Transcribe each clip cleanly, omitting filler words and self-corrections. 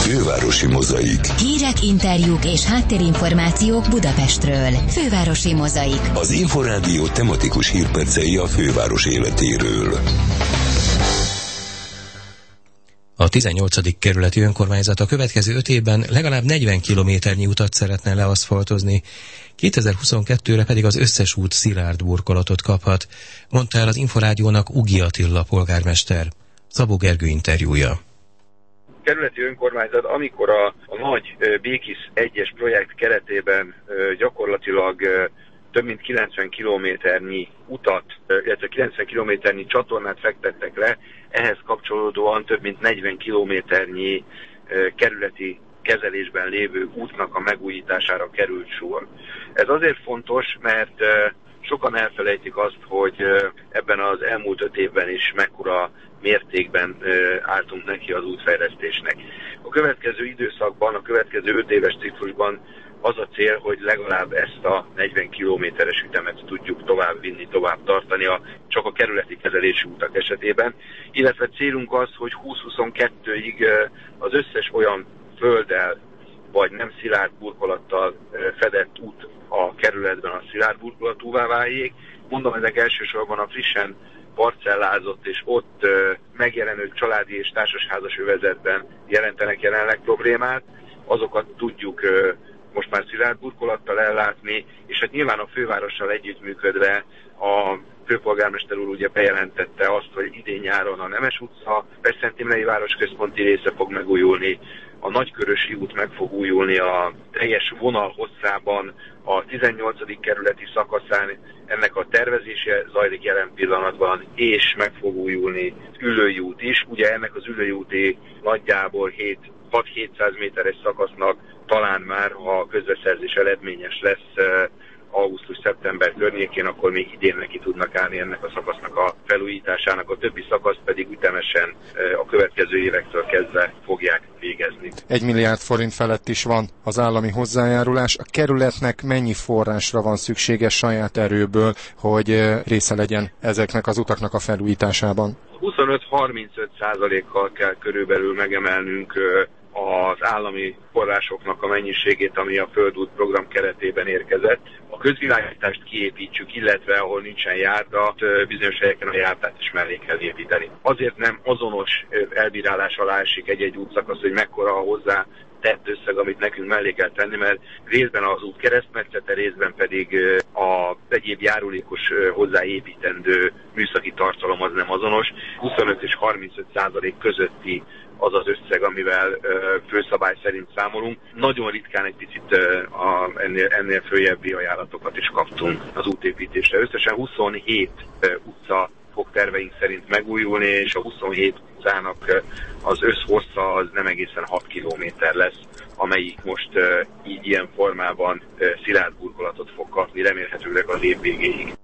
Fővárosi mozaik. Hírek, interjúk és háttérinformációk Budapestről. Fővárosi mozaik. Az Inforádió tematikus hírpercei a főváros életéről. A 18. kerületi önkormányzat a következő 5 évben legalább 40 kilométernyi utat szeretne leaszfaltozni, 2022-re pedig az összes út szilárd burkolatot kaphat, mondta el az Inforádiónak Ugi Attila polgármester. Szabó Gergő interjúja. Kerületi önkormányzat, amikor a nagy Békis 1-es projekt keretében gyakorlatilag több mint 90 kilométernyi utat, illetve 90 kilométernyi csatornát fektettek le, ehhez kapcsolódóan több mint 40 kilométernyi kerületi kezelésben lévő útnak a megújítására került sor. Ez azért fontos, mert sokan elfelejtik azt, hogy ebben az elmúlt 5 évben is mekkora mértékben álltunk neki az útfejlesztésnek. A következő időszakban, a következő 5 éves ciklusban az a cél, hogy legalább ezt a 40 kilométeres ütemet tudjuk tovább vinni, tovább tartani csak a kerületi kezelési utak esetében. Illetve célunk az, hogy 2022-ig az összes olyan földdel vagy nem szilárd burkolattal fedett út a kerületben a szilárd burkolatúvá váljék. Mondom, ezek elsősorban a frissen parcellázott és ott megjelenő családi és társasházas övezetben jelentenek jelenleg problémát. Azokat tudjuk most már szilárd burkolattal ellátni, és hát nyilván a fővárossal együttműködve a főpolgármester úr ugye bejelentette azt, hogy idén nyáron a Nemes utca, Pest-Szentimrei városközponti része fog megújulni, a Nagykörösi út meg fog újulni a teljes vonal hosszában, a 18. kerületi szakaszán ennek a tervezése zajlik jelen pillanatban, és meg fog újulni Üllői út is. Ugye ennek az Üllői úti nagyjából 6-700 méteres szakasznak talán már, ha a közbeszerzés eredményes lesz augusztus-szeptember környékén, akkor még idén neki tudnak állni ennek a szakasznak a felújításának, a többi szakasz pedig ütemesen a következő évektől kezdve fogják végezni. 1 milliárd forint felett is van az állami hozzájárulás. A kerületnek mennyi forrásra van szüksége saját erőből, hogy része legyen ezeknek az utaknak a felújításában? 25-35%-kal kell körülbelül megemelnünk az állami forrásoknak a mennyiségét, ami a Földút program keretében érkezett. A közvilágítást kiépítsük, illetve ahol nincsen járda, bizonyos helyeken a járdát is mellé kell építeni. Azért nem azonos elbírálás alá esik egy-egy útszakasz, hogy mekkora a hozzá tett összeg, amit nekünk mellé kell tenni, mert részben az út keresztmetszete, részben pedig a egyéb járulékos hozzáépítendő műszaki tartalom az nem azonos. 25 és 35% közötti az az összeg, amivel főszabály szerint számolunk. Nagyon ritkán egy picit ennél följebbi ajánlatokat is kaptunk az útépítésre. Összesen 27 utca fog terveink szerint megújulni, és a 27 utcának az összhossza az nem egészen 6 kilométer lesz, amelyik most így ilyen formában szilárd burkolatot fog kapni, remélhetőleg az év végéig.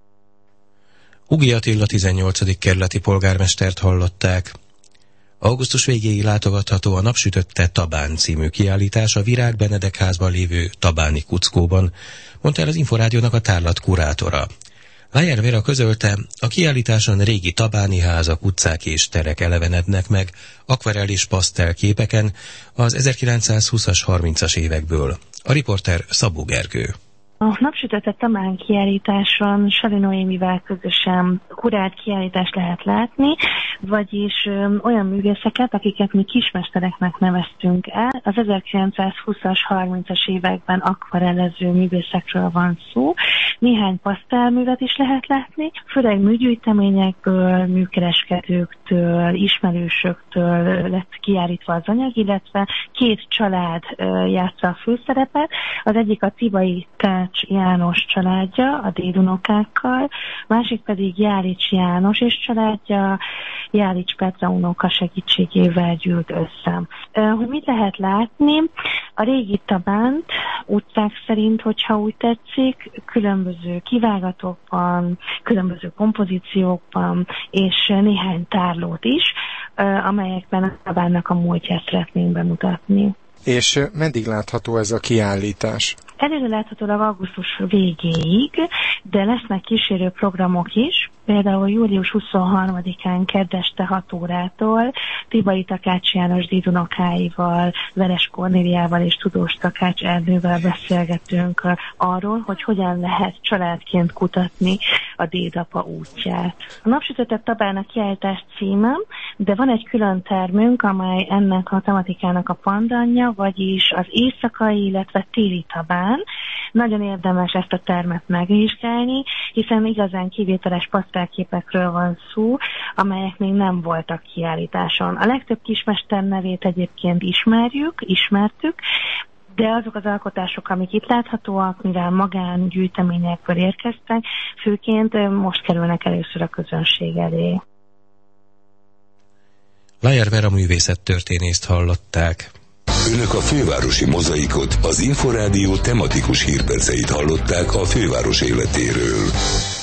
Ugi Attila 18. kerületi polgármestert hallották. Augusztus végéig látogatható a Napsütötte Tabán című kiállítás a Virág Benedek házban lévő Tabáni Kuckóban, mondta el az Inforádiónak a tárlat kurátora. Lájer Vera közölte, a kiállításon régi tabáni házak, utcák és terek elevenednek meg akvarell és pasztel képeken az 1920-as, 30-as évekből. A riporter Szabó Gergő. A Napsütötte Tabán kiállításon Sali Noémivel közösen kurált kiállítást lehet látni, vagyis olyan művészeket, akiket mi kismestereknek neveztünk el. Az 1920-as, 30-as években akvarellező művészekről van szó. Néhány pasztelművet is lehet látni, főleg műgyűjteményekből, műkereskedőktől, ismerősöktől lett kiállítva az anyag, illetve 2 család játsza a főszerepet. Az egyik a Tibai Tács János családja, a dédunokákkal, másik pedig Jálics János és családja, Jálics Petra unoka segítségével gyűlt össze. Hogy mit lehet látni? A régi Tabánt utcák szerint, hogyha úgy tetszik, különböző kivágatokban, különböző kompozíciókban, és néhány tárlót is, amelyekben a Tabánnak a múltját szeretnénk bemutatni. És meddig látható ez a kiállítás? Előre láthatólag augusztus végéig, de lesznek kísérő programok is, Például július 23-án kedd este 6 órától Tibai Takács János dédunokáival, Veres Kornéliával és Tudós Takács Ernővel beszélgetünk arról, hogy hogyan lehet családként kutatni a dédapa útját. A Napsütötte Tabának kiállítás címe, de van egy külön termünk, amely ennek a tematikának a pandanja, vagyis az éjszakai, illetve téli Tabán. Nagyon érdemes ezt a termet megvizsgálni, hiszen igazán kivételes pasztelképekről van szó, amelyek még nem voltak kiállításon. A legtöbb kismester nevét egyébként ismertük, de azok az alkotások, amik itt láthatóak, mivel magángyűjteményekből érkeztek, főként most kerülnek először a közönség elé. Lajer Vera művészettörténészt hallották. Önök a fővárosi mozaikot, az Inforádió tematikus hírperceit hallották a főváros életéről.